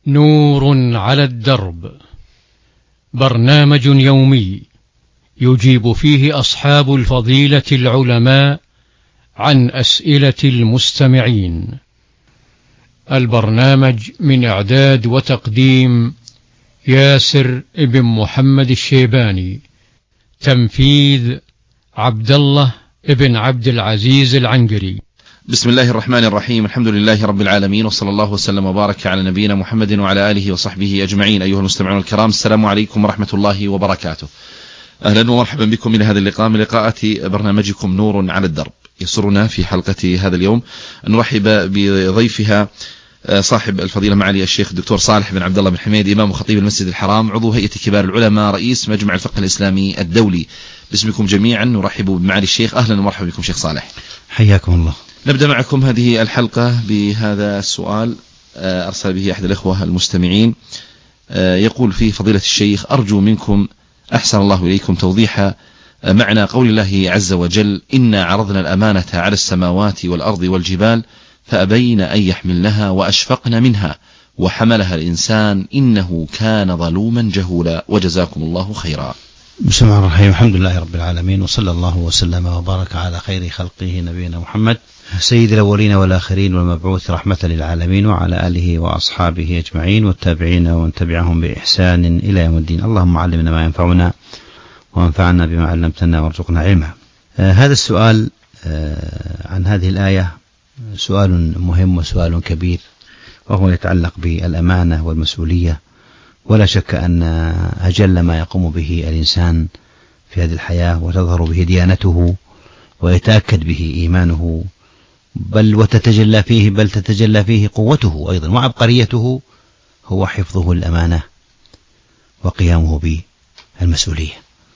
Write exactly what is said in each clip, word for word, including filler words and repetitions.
نور على الدرب، برنامج يومي يجيب فيه أصحاب الفضيلة العلماء عن أسئلة المستمعين. البرنامج من إعداد وتقديم ياسر ابن محمد الشيباني، تنفيذ عبد الله ابن عبد العزيز العنقري. بسم الله الرحمن الرحيم، الحمد لله رب العالمين، وصلى الله وسلم وبارك على نبينا محمد وعلى آله وصحبه أجمعين. أيها المستمعون الكرام، السلام عليكم ورحمة الله وبركاته. أهلا ومرحبا بكم إلى هذا اللقاء من لقاءات برنامجكم نور على الدرب. يسرنا في حلقة هذا اليوم أن نرحب بضيفها صاحب الفضيلة معالي الشيخ الدكتور صالح بن عبد الله بن حميد، إمام وخطيب المسجد الحرام، عضو هيئة كبار العلماء، رئيس مجمع الفقه الإسلامي الدولي. باسمكم جميعا نرحب بمعالي الشيخ. أهلا ومرحبا بكم شيخ صالح، حياكم الله. نبدأ معكم هذه الحلقة بهذا السؤال أرسل به أحد الإخوة المستمعين، يقول فيه فضيلة الشيخ: أرجو منكم أحسن الله إليكم توضيح معنى قول الله عز وجل: إنا عرضنا الأمانة على السماوات والأرض والجبال فأبين أن يحملنها وأشفقن منها وحملها الإنسان إنه كان ظلوما جهولا، وجزاكم الله خيرا. بسم الله الرحمن الرحيم، الحمد لله رب العالمين، وصلى الله وسلم وبارك على خير خلقه نبينا محمد سيد الأولين والآخرين والمبعوث رحمة للعالمين، وعلى آله وأصحابه أجمعين والتابعين ومن تبعهم بإحسان إلى يوم الدين. اللهم علمنا ما ينفعنا وانفعنا بما علمتنا وارزقنا علما. آه هذا السؤال آه عن هذه الآية سؤال مهم وسؤال كبير، وهو يتعلق بالأمانة والمسؤولية، ولا شك أن أجل ما يقوم به الإنسان في هذه الحياة وتظهر به ديانته ويتأكد به إيمانه، بل وتتجلى فيه بل تتجلى فيه قوته أيضا وعبقريته، هو حفظه الأمانة وقيامه بالمسؤولية.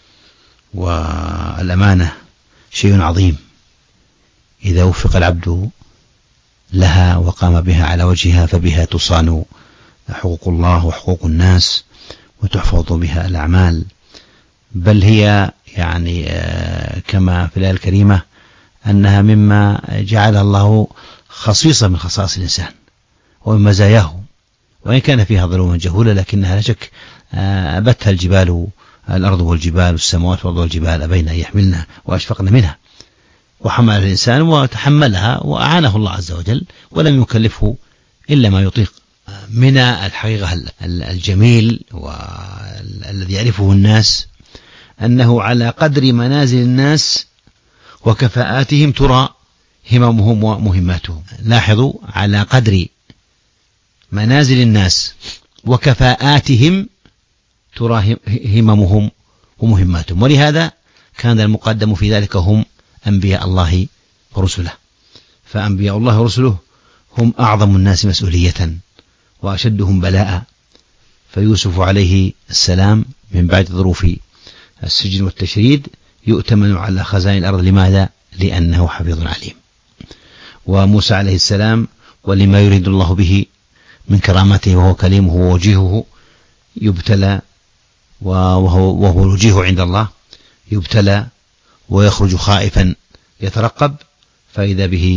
والأمانة شيء عظيم إذا وفق العبد لها وقام بها على وجهها، فبها تصان حقوق الله وحقوق الناس وتحفظ بها الأعمال، بل هي يعني كما في الآية الكريمة أنها مما جعل الله خصيصة من خصائص الإنسان ومن مزاياه، وإن كان فيها ظلوما جهولا لكنها لا شك أبتها الجبال، الأرض والجبال والسماوات والأرض والجبال أبين أن يحملنها وأشفقن منها، وحمل الإنسان وتحملها وأعانه الله عز وجل ولم يكلفه إلا ما يطيق. من الحقيقة الجميل والذي يعرفه الناس أنه على قدر منازل الناس وكفاءاتهم ترى هممهم ومهماتهم. لاحظوا، على قدر منازل الناس وكفاءاتهم ترى هممهم ومهماتهم، ولهذا كان المقدم في ذلك هم أنبياء الله ورسله، فأنبياء الله ورسله هم أعظم الناس مسؤولية وأشدهم بلاء. فيوسف عليه السلام من بعد ظروف السجن والتشريد يؤتمن على خزائن الأرض. لماذا؟ لأنه حفيظ عليم. وموسى عليه السلام ولما يريد الله به من كرامته وهو كليمه ووجيهه يبتلى، وهو, وهو الوجيه عند الله، يبتلى ويخرج خائفا يترقب، فإذا به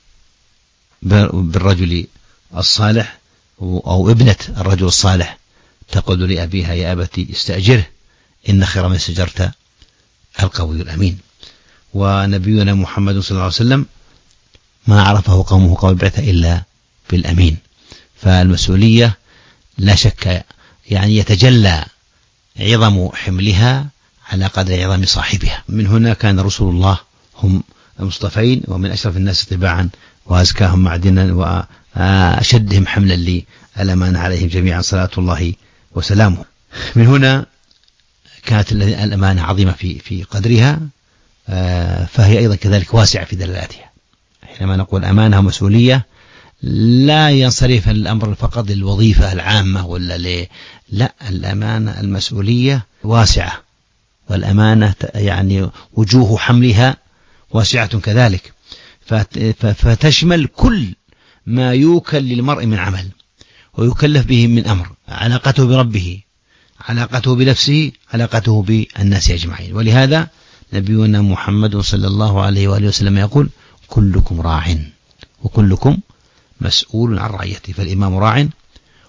بالرجل الصالح أو ابنة الرجل الصالح تقول لأبيها: يا أبتي استأجره إن خير من استأجرت القوي الأمين. ونبينا محمد صلى الله عليه وسلم ما عرفه قومه قبل البعثة إلا بالأمين. فالمسؤولية لا شك يعني يتجلى عظم حملها على قدر عظم صاحبها. من هنا كان رسول الله هم المصطفين ومن أشرف الناس طباعا وأزكاهم معدنا وأشدهم حملا للأمانة عليهم جميعا صلاة الله وسلامه. من هنا كانت الأمانة عظيمة في في قدرها، فهي أيضا كذلك واسعة في دلالاتها. حينما نقول أمانة ومسؤولية لا ينصرف الأمر فقط للوظيفة العامة ولا ليه، لا، الأمانة المسؤولية واسعة، والأمانة يعني وجوه حملها واسعة كذلك، فتشمل كل ما يوكل للمرء من عمل ويكلف به من أمر، علاقته بربه، علاقته بنفسه، علاقته بالناس أجمعين. ولهذا نبينا محمد صلى الله عليه وآله وسلم يقول: كلكم راع وكلكم مسؤول عن رعيته. فالإمام راع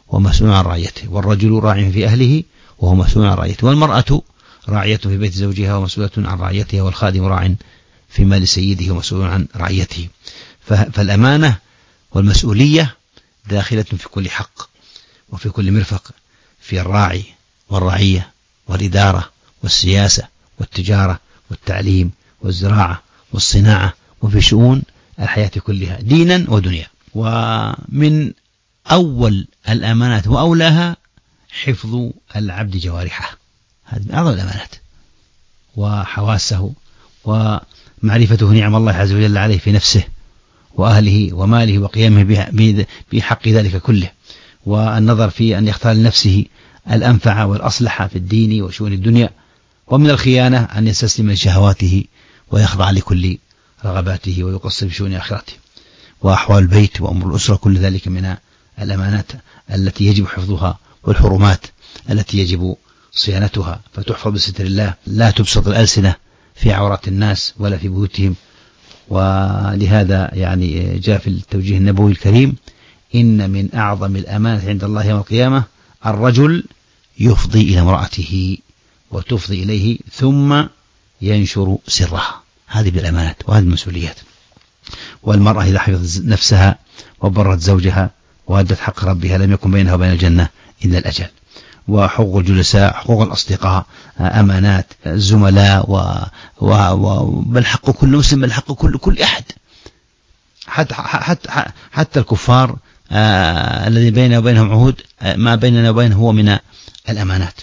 ومسؤول عن رعيته، والرجل راع في أهله وهو مسؤول عن رعيته، والمرأة راعية في بيت زوجها ومسؤولة عن رعيتها، والخادم راع في مال سيده ومسؤول عن رعيته. فالأمانة والمسؤولية داخلة في كل حق وفي كل مرفق، في الراعي والرعية والإدارة والسياسة والتجارة والتعليم والزراعة والصناعة، وفي شؤون الحياة كلها دينا ودنيا. ومن أول الأمانات وأولاها حفظ العبد جوارحه، هذه من أعظم الأمانات، وحواسه، ومعرفته نعم الله عز وجل عليه في نفسه وأهله وماله وقيامه بحق ذلك كله، والنظر في أن يختار لنفسه الأنفع والأصلح في الدين وشؤون الدنيا. ومن الخيانة أن يستسلم لشهواته ويخضع لكل رغباته ويقصر في شؤون آخرته. وأحوال البيت وأمر الأسرة كل ذلك من الأمانات التي يجب حفظها، والحرمات التي يجب صيانتها فتحفظ بستر الله، لا تبسط الألسنة في عورات الناس ولا في بيوتهم. ولهذا يعني جاء في التوجيه النبوي الكريم: إن من أعظم الأمانة عند الله يوم القيامة الرجل يفضي إلى امرأته وتفضي إليه ثم ينشر سرها. هذه بالأمانات وهذه المسؤوليات. والمرأة إذا حفظت نفسها وبرت زوجها وأدت حق ربها لم يكن بينها وبين الجنة إلا الأجل. وحقوق الجلساء، حقوق الأصدقاء، أمانات الزملاء، و... و... و... بل حق كل مسلم، بل حق كل كل أحد، حتى حتى حتى الكفار آه... الذي بيننا وبينهم عهود، آه... ما بيننا وبينهم هو من الأمانات.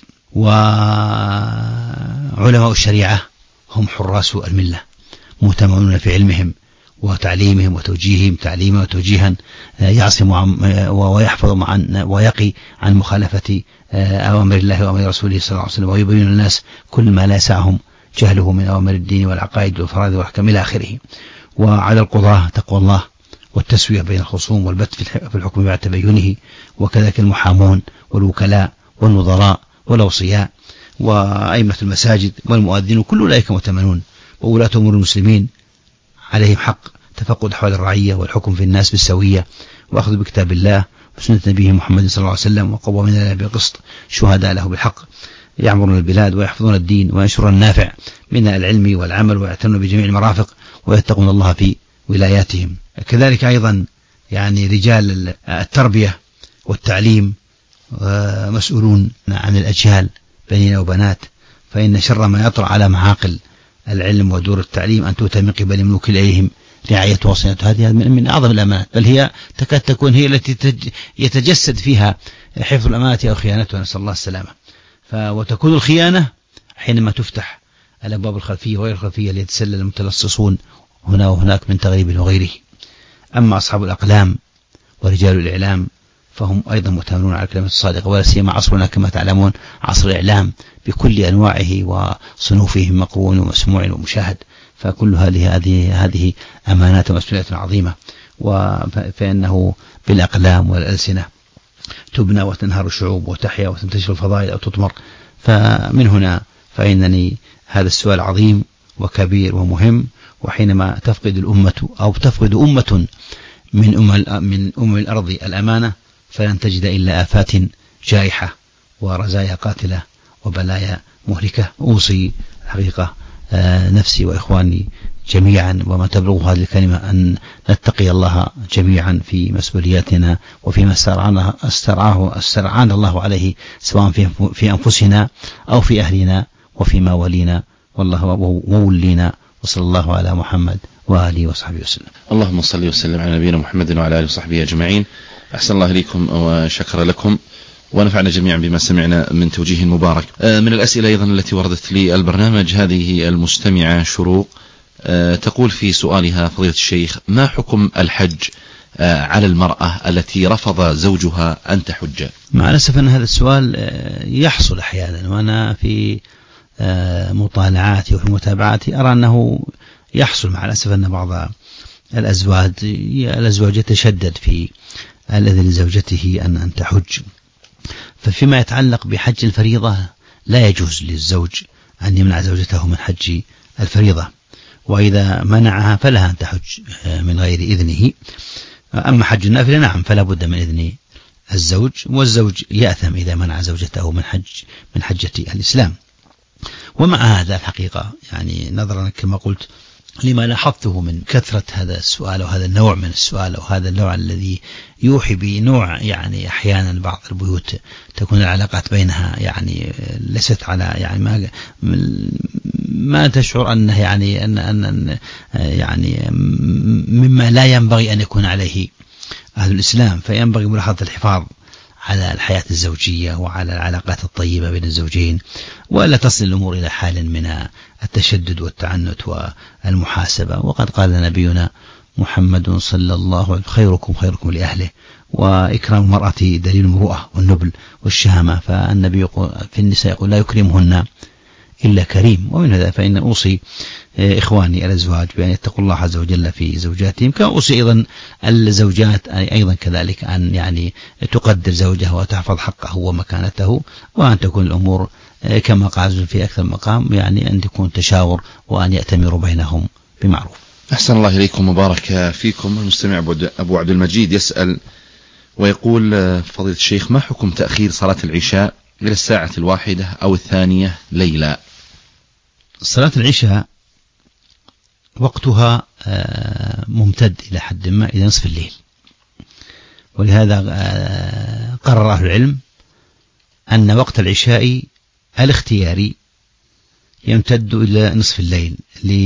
وعلماء الشريعة هم حراس الملة، مهتمون في علمهم وتعليمهم وتوجيههم تعليما وتوجيها يعصم ويحفظ عن ويقي عن مخالفة أوامر الله وأوامر رسوله صلى الله عليه وسلم، ويبين الناس كل ما لا يسعهم جهله من أوامر الدين والعقائد والفرائض والأحكام إلى آخره. وعلى القضاة تقوى الله والتسوية بين الخصوم والبت في الحكم بعد تبينه، وكذلك المحامون والوكلاء والنظراء والأوصياء وأئمة المساجد والمؤذنون، كل أولئك مؤتمنون. وولاة أمور المسلمين عليهم حق تفقد أحوال الرعية والحكم في الناس بالسوية، وأخذ بكتاب الله وسنة نبيه محمد صلى الله عليه وسلم، وقوامين لنا بالقسط شهداء له بالحق، يعمرون البلاد ويحفظون الدين وينشرون النافع من العلم والعمل، ويعتنون بجميع المرافق ويتقون الله في ولاياتهم. كذلك أيضا يعني رجال التربية والتعليم مسؤولون عن الأجيال بنين وبنات، فإن شر ما يطرأ على معاقل العلم ودور التعليم أن تؤتى من قبل ملوك إليهم رعاية وصيانة. هذه من أعظم الأمانات، بل هي تكاد تكون هي التي يتجسد فيها حفظ الأمانة أو خيانتها، نسأل الله السلامة. وتكون الخيانة حينما تفتح الأبواب الخلفية وغير الخلفية ليتسلل المتلصصون هنا وهناك من تغريب وغيره. أما أصحاب الأقلام ورجال الإعلام فهم أيضا مؤتمنون على الكلمة الصادقة، ولا سيما عصرنا كما تعلمون عصر الإعلام بكل أنواعه وصنوفه مقرون ومسموع ومشاهد، فكل هذه هذه هذه أمانات ومسؤوليات عظيمة. فإنه بالأقلام والألسنة تبنى وتنهار الشعوب وتحيا وتنتشر الفضائل أو تطمر. فمن هنا فإنني هذا السؤال عظيم وكبير ومهم، وحينما تفقد الأمة أو تفقد أمة من أم من أم الأرض الأمانة فلن تجد إلا آفات جائحة ورزايا قاتلة وبلايا مهلكة. أوصي الحقيقة نفسي وإخواني جميعا وما تبلغ هذه الكلمة أن نتقي الله جميعا في مسؤولياتنا وفيما استرعاه استرعانا الله عليه، سواء في أنفسنا أو في أهلنا وفيما ولينا، والله وولينا. وصلى الله على محمد وآله وصحبه وسلم. اللهم صل وسلم على نبينا محمد وعلى آله وصحبه أجمعين. أحسن الله إليكم وشكر لكم ونفعنا جميعا بما سمعنا من توجيه مبارك. من الأسئلة أيضا التي وردت لي البرنامج هذه المستمعة شروق تقول في سؤالها: فضيلة الشيخ، ما حكم الحج على المرأة التي رفض زوجها أن تحج؟ مع الأسف أن هذا السؤال يحصل أحيانا، وأنا في مطالعاتي وفي متابعاتي أرى أنه يحصل مع الأسف أن بعض الأزواج الأزواج يتشدد في الإذن لزوجته أن أن تحج. ففيما يتعلق بحج الفريضة لا يجوز للزوج أن يمنع زوجته من حج الفريضة، وإذا منعها فلها أن تحج من غير إذنه. أما حج النافلة نعم فلا بد من إذن الزوج، والزوج يأثم إذا منع زوجته من حج من حجة الإسلام. ومع هذا الحقيقة يعني نظرا كما قلت لما لاحظته من كثرة هذا السؤال وهذا النوع من السؤال وهذا النوع الذي يوحي بنوع يعني أحيانا بعض البيوت تكون العلاقات بينها يعني ليست على يعني ما ما تشعر أنه يعني أن أن يعني مما لا ينبغي أن يكون عليه أهل الإسلام، فينبغي ملاحظة الحفاظ على الحياة الزوجية وعلى العلاقات الطيبة بين الزوجين، ولا تصل الأمور إلى حال من التشدد والتعنت والمحاسبة. وقد قال نبينا محمد صلى الله عليه وسلم: خيركم خيركم لأهله، وإكرام المرأة دليل المروءة والنبل والشهامة، فالنبي في النساء يقول: لا يكرمهن إلا كريم. ومن هذا فإن أوصي إخواني الأزواج بأن يتقوا الله عز وجل في زوجاتهم، كما أوصي أيضا الزوجات أيضا كذلك أن يعني تقدر زوجها وتحفظ حقه ومكانته، وأن تكون الأمور كما قال في أكثر مقام يعني أن تكون تشاور وأن يأتمروا بينهم بمعروف. أحسن الله إليكم وبارك فيكم. المستمع أبو عبد المجيد يسأل ويقول: فضيلة الشيخ، ما حكم تأخير صلاة العشاء إلى الساعة الواحدة أو الثانية ليلا؟ صلاة العشاء وقتها ممتد إلى حد ما إلى نصف الليل، ولهذا قرر أهل العلم أن وقت العشاء الاختياري يمتد إلى نصف الليل،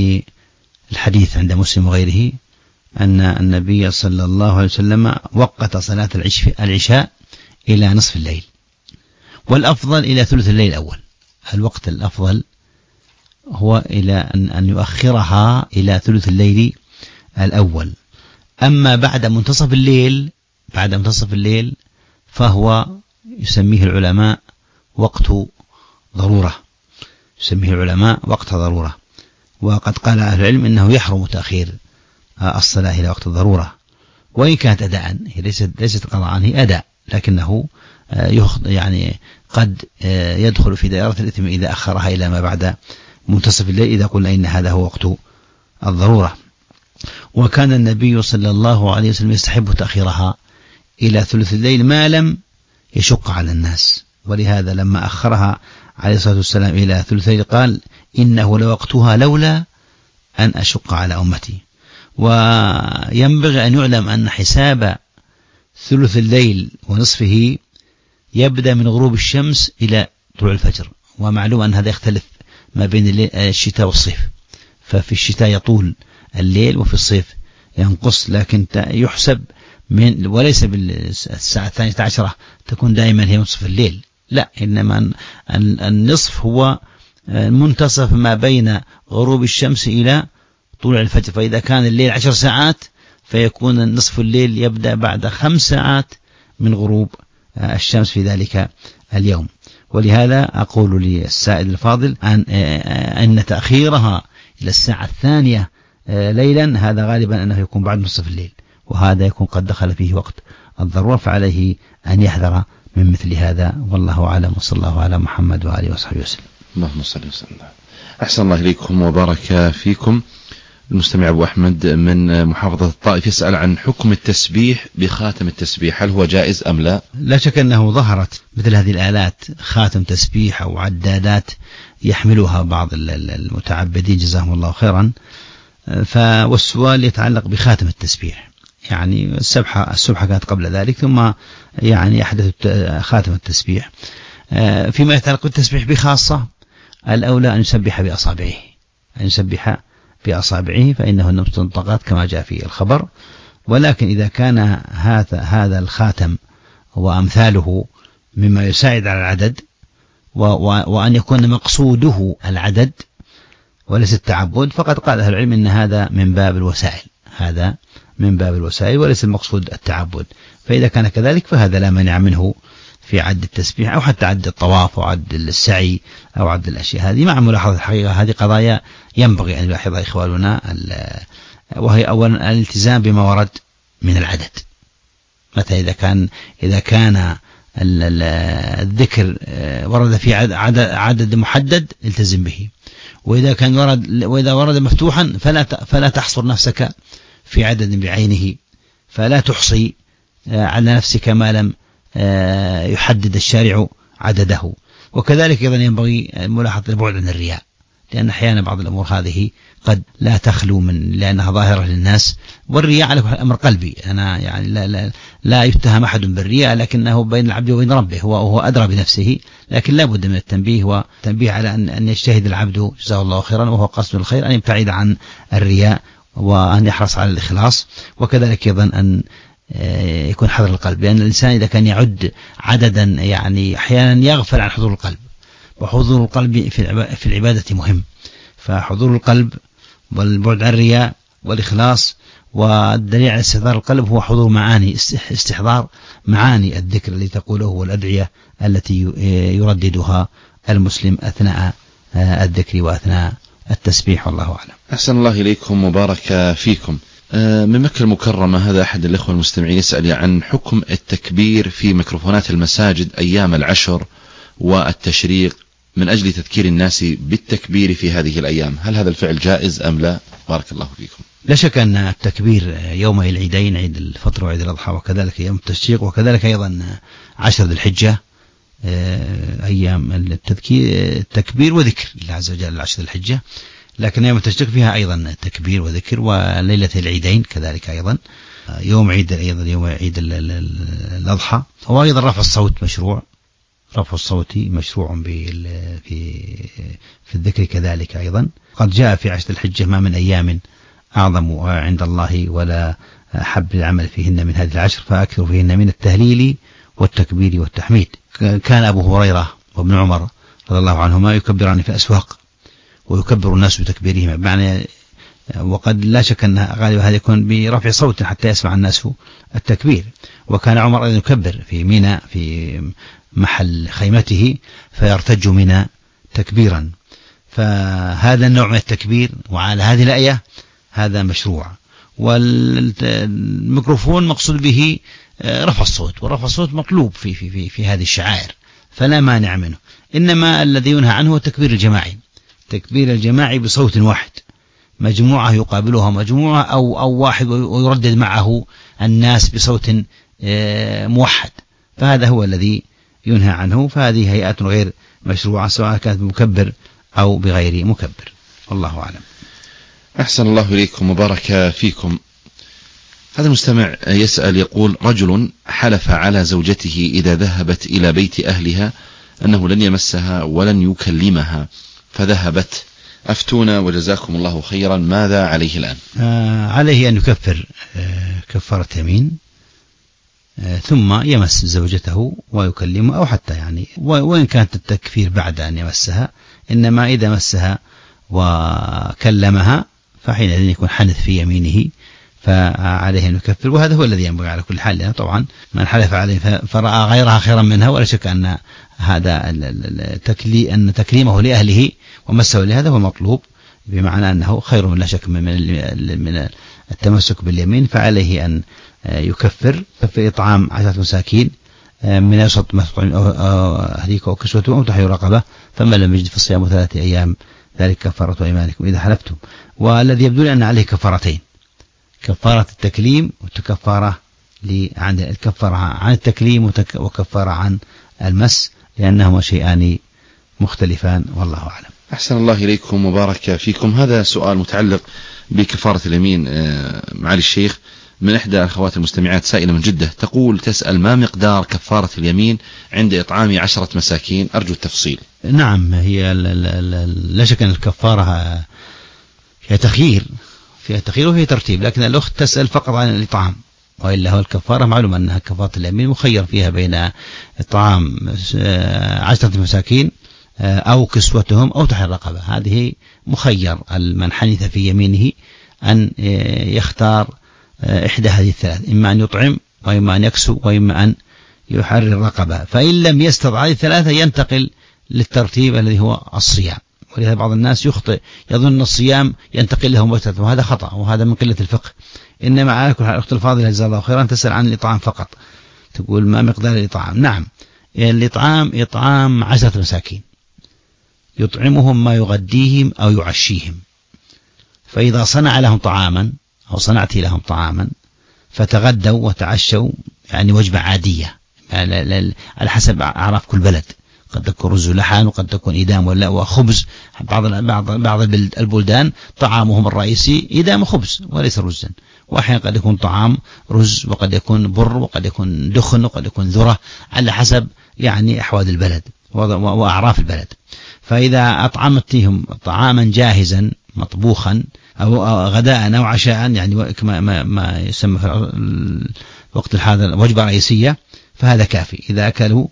للحديث عند مسلم وغيره أن النبي صلى الله عليه وسلم وقت صلاة العشاء إلى نصف الليل، والأفضل إلى ثلث الليل الأول. الوقت الأفضل هو إلى أن أن يؤخرها إلى ثلث الليل الأول. أما بعد منتصف الليل بعد منتصف الليل فهو يسميه العلماء وقت ضرورة يسميه العلماء وقت ضرورة وقد قال أهل العلم إنه يحرم تأخير الصلاة إلى وقت الضرورة، وإن كانت أداء، هي ليست ليست قضاء، هي أداء، لكنه يعني قد يدخل في دائرة الإثم إذا أخرها إلى ما بعد منتصف الليل إذا قلنا إن هذا هو وقت الضرورة. وكان النبي صلى الله عليه وسلم يستحب تأخيرها إلى ثلث الليل ما لم يشق على الناس، ولهذا لما أخرها عليه الصلاة والسلام إلى ثلث الليل قال: إنه لوقتها لولا أن أشق على أمتي. وينبغي أن يعلم أن حساب ثلث الليل ونصفه يبدأ من غروب الشمس إلى طلوع الفجر، ومعلوم أن هذا يختلف ما بين الشتاء والصيف، ففي الشتاء يطول الليل وفي الصيف ينقص، لكن يحسب من وليس بالساعة الثانية عشرة تكون دائما هي نصف الليل، لا، إنما النصف هو منتصف ما بين غروب الشمس إلى طلوع الفجر. فإذا كان الليل عشر ساعات فيكون نصف الليل يبدأ بعد خمس ساعات من غروب الشمس في ذلك اليوم. ولهذا أقول للسائل الفاضل أن أن تأخيرها إلى الساعة الثانية ليلا هذا غالبا أنه يكون بعد نصف الليل، وهذا يكون قد دخل فيه وقت الضرورة، فعليه أن يحذر من مثل هذا، والله أعلم، وصلى الله على محمد وآله وصحبه وسلم. اللهم صل وسلم. أحسن الله إليكم وبارك فيكم. المستمع أبو أحمد من محافظة الطائف يسأل عن حكم التسبيح بخاتم التسبيح، هل هو جائز أم لا؟ لا شك أنه ظهرت مثل هذه الآلات خاتم تسبيح أو عدادات يحملها بعض المتعبدين جزاهم الله خيرا، والسؤال يتعلق بخاتم التسبيح. يعني السبحة السبحة كانت قبل ذلك، ثم يعني أحدث خاتم التسبيح. فيما يتعلق بالتسبيح بخاصة الأولى أن يسبح بأصابعه أن يسبح بأصابعه فإنه المستنطقات كما جاء في الخبر. ولكن إذا كان هذا هذا الخاتم وأمثاله مما يساعد على العدد، وأن يكون مقصوده العدد وليس التعبد، فقد قال أهل العلم إن هذا من باب الوسائل هذا من باب الوسائل وليس المقصود التعبد. فإذا كان كذلك فهذا لا مانع منه في عد التسبيح أو حتى عد الطواف أو عد السعي أو عد الأشياء هذه، مع ملاحظة الحقيقة هذه قضايا ينبغي أن يلاحظها إخواننا، وهي أولا الالتزام بما ورد من العدد. متى إذا كان إذا كان الذكر ورد في عدد, عدد محدد التزم به، وإذا كان ورد وإذا ورد مفتوحا فلا فلا تحصر نفسك في عدد بعينه، فلا تحصي على نفسك ما لم يحدد الشارع عدده. وكذلك أيضا ينبغي ملاحظة البعد عن الرياء، لأن أحيانا بعض الأمور هذه قد لا تخلو من لأنها ظاهرة للناس، والرياء على أمر قلبي. أنا يعني لا, لا, لا يتهم أحد بالرياء، لكنه بين العبد وبين ربه، هو, هو أدرى بنفسه، لكن لا بد من التنبيه والتنبيه على أن, أن يجتهد العبد جزاه الله خيرا وهو قصد الخير، أن يبتعد عن الرياء وأن يحرص على الإخلاص. وكذلك أيضا أن يكون حذر القلب، لأن الإنسان إذا كان يعد عددا يعني أحيانا يغفل عن حضور القلب، وحضور القلب في العبادة مهم. فحضور القلب والبعد عن الرياء والإخلاص، والدليل على استحضار القلب هو حضور معاني استحضار معاني الذكر الذي تقوله والأدعية التي يرددها المسلم أثناء الذكر وأثناء التسبيح. والله أعلم. أحسن الله إليكم وبارك فيكم. من مكة المكرمة، هذا أحد الإخوة المستمعين يسأل عن حكم التكبير في ميكروفونات المساجد أيام العشر والتشريق من أجل تذكير الناس بالتكبير في هذه الأيام، هل هذا الفعل جائز أم لا؟ بارك الله فيكم. لا شك أن التكبير يوم العيدين، عيد الفطر وعيد الأضحى، وكذلك يوم التشريق، وكذلك أيضا عشر ذي الحجة، أيام التذكير التكبير وذكر الله عز وجل العشر ذي الحجة، لكن يوم التشريق فيها أيضا تكبير وذكر، وليلة العيدين كذلك أيضا، يوم عيد أيضا يوم عيد الأضحى. وأيضا رفع الصوت مشروع، رفع الصوت مشروع في في الذكر كذلك أيضا. قد جاء في عشر الحجة ما من أيام أعظم عند الله ولا حب العمل فيهن من هذه العشر، فأكثر فيهن من التهليل والتكبير والتحميد. كان أبو هريرة وابن عمر رضي الله عنهما يكبران في الأسواق ويكبر الناس بتكبيرهما، بمعنى وقد لا شك أن غالب هذا يكون برفع صوت حتى يسمع الناس التكبير. وكان عمر أيضا يكبر في منى في محل خيمته فيرتج منى تكبيرا. فهذا النوع من التكبير وعلى هذه الآية هذا مشروع. والميكروفون مقصود به رفع الصوت، ورفع الصوت مطلوب في, في, في, في هذه الشعائر فلا مانع منه، إنما الذي ينهى عنه هو التكبير الجماعي، تكبير الجماعي بصوت واحد، مجموعة يقابلها مجموعة أو, أو واحد ويردد معه الناس بصوت موحد، فهذا هو الذي ينهى عنه. فهذه هيئات غير مشروعة سواء كانت بمكبر أو بغير مكبر، والله أعلم. أحسن الله إليكم وبارك فيكم. هذا المستمع يسأل يقول: رجل حلف على زوجته إذا ذهبت إلى بيت أهلها أنه لن يمسها ولن يكلمها فذهبت، أفتونا وجزاكم الله خيرا، ماذا عليه الآن؟ آه عليه أن يكفر آه كفارة يمين، آه ثم يمس زوجته ويكلمها، أو حتى يعني وإن كانت التكفير بعد أن يمسها، إنما إذا مسها وكلمها فحينئذ يكون حنث في يمينه فعليه أن يكفر. وهذا هو الذي ينبغي على كل حال، لأن طبعا من حلف عليه فرأى غيرها خيرا منها، ولا شك أن هذا التكلي أن تكريمه لأهله ومسه لهذا هو مطلوب، بمعنى أنه خير من لا شك من من التمسك باليمين، فعليه أن يكفر في إطعام عشرة مساكين من أوسط ما تطعم أهليك أو كسوتهم أو تحرير رقبة، فمن لم يجد فصيام ثلاثة أيام ذلك كفارة أيمانكم إذا حلفتم. والذي يبدو لي أن عليه كفارتين، كفارة التكليم وكفارة عن الكفارة عن التكليم وكفارة عن المس، لأنهما شيئان مختلفان، والله أعلم. أحسن الله إليكم وبارك فيكم. هذا سؤال متعلق بكفارة اليمين معالي الشيخ من إحدى أخوات المستمعات سائلة من جدة، تقول تسأل: ما مقدار كفارة اليمين عند إطعام عشرة مساكين؟ أرجو التفصيل. نعم، هي لا شك أن الكفارة فيها تخيير فيها تخيير وفيها ترتيب، لكن الأخت تسأل فقط عن الإطعام، وإلا هو الكفارة معلوم أنها كفارة اليمين مخير فيها بين إطعام عشرة مساكين أو كسوتهم أو تحرير رقبة. هذه مخير من حنث في يمينه أن يختار إحدى هذه الثلاث، إما أن يطعم وإما أن يكسو وإما أن يحرر رقبة. فإن لم يستطع هذه الثلاثة ينتقل للترتيب الذي هو الصيام، ولهذا بعض الناس يخطئ يظن الصيام ينتقل له مباشرة، وهذا خطأ وهذا من قلة الفقه. إنما على كل حال الأخت الفاضلة جزاها الله خيرا تسأل عن الإطعام فقط، تقول ما مقدار الإطعام؟ نعم، الإطعام إطعام عشرة مساكين، يطعمهم ما يغديهم أو يعشيهم. فإذا صنع لهم طعاما أو صنعت لهم طعاما فتغدوا وتعشوا يعني وجبة عادية على حسب أعراف كل بلد، قد تكون رز ولحن، وقد تكون إدام ولا وخبز. بعض بعض بعض البلدان طعامهم الرئيسي إدام وخبز وليس رزا، وأحيانا قد يكون طعام رز، وقد يكون بر، وقد يكون دخن، وقد يكون ذرة، على حسب يعني أحوال البلد وأعراف البلد. فإذا أطعمتهم طعاما جاهزا مطبوخا أو غداء أو عشاء، يعني كما ما يسمى في الوقت هذا وجبة رئيسية، فهذا كافي. إذا أكلوا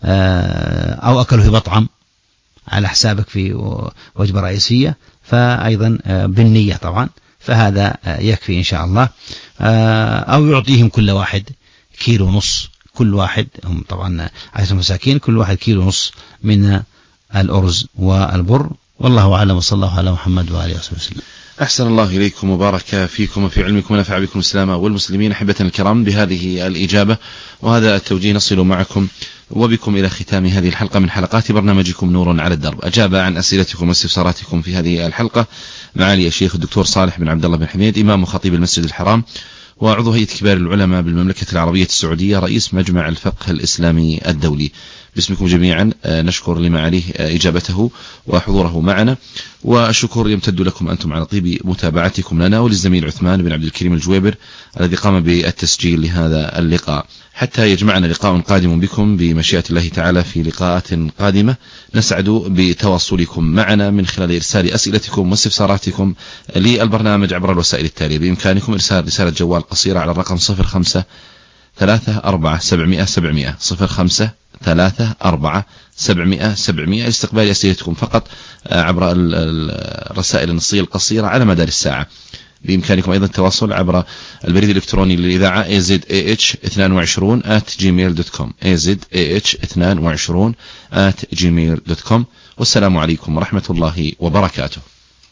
أو أكلوا في مطعم على حسابك في وجبة رئيسية، فأيضا بالنية طبعا، فهذا يكفي إن شاء الله. أو يعطيهم كل واحد كيلو ونص، كل واحد، هم طبعا عشرة مساكين، كل واحد كيلو ونص من الأرز والبر. والله أعلم، وصلى الله على محمد وآله وصحبه وسلم. أحسن الله إليكم وبارك فيكم وفي علمكم ونفع بكم الإسلام والمسلمين. أحبة الكرام، بهذه الإجابة وهذا التوجيه نصل معكم وبكم إلى ختام هذه الحلقة من حلقات برنامجكم نور على الدرب. أجاب عن أسئلتكم واستفساراتكم في هذه الحلقة معالي الشيخ الدكتور صالح بن عبد الله بن حميد، إمام وخطيب المسجد الحرام، وعضو هيئة كبار العلماء بالمملكة العربية السعودية، رئيس مجمع الفقه الإسلامي الدولي. باسمكم جميعا نشكر لمعاليه إجابته وحضوره معنا، والشكر يمتد لكم أنتم على طيب متابعتكم لنا، وللزميل عثمان بن عبد الكريم الجويبر الذي قام بالتسجيل لهذا اللقاء. حتى يجمعنا لقاء قادم بكم بمشيئة الله تعالى في لقاءات قادمة، نسعد بتواصلكم معنا من خلال إرسال أسئلتكم واستفساراتكم للبرنامج عبر الوسائل التالية. بإمكانكم إرسال رسالة جوال قصيرة على الرقم صفر خمسة ثلاثة أربعة سبعمائة سبعمائة صفر خمسة ثلاثة أربعة سبعمائة سبعمائة لاستقبال أسئلتكم فقط عبر الرسائل النصية القصيرة على مدار الساعة. بإمكانكم أيضا التواصل عبر البريد الإلكتروني للإذاعة إيه زد إيه إتش اثنين وعشرين آت جيميل دوت كوم إيه زد إيه إتش اثنين وعشرين آت جيميل دوت كوم. والسلام عليكم ورحمة الله وبركاته.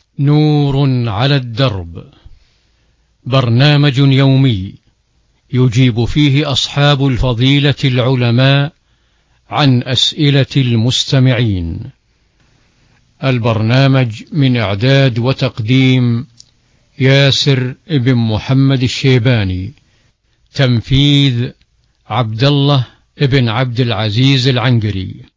نور على الدرب، برنامج يومي يجيب فيه أصحاب الفضيلة العلماء عن أسئلة المستمعين. البرنامج من إعداد وتقديم ياسر ابن محمد الشيباني، تنفيذ عبد الله ابن عبد العزيز العنقري.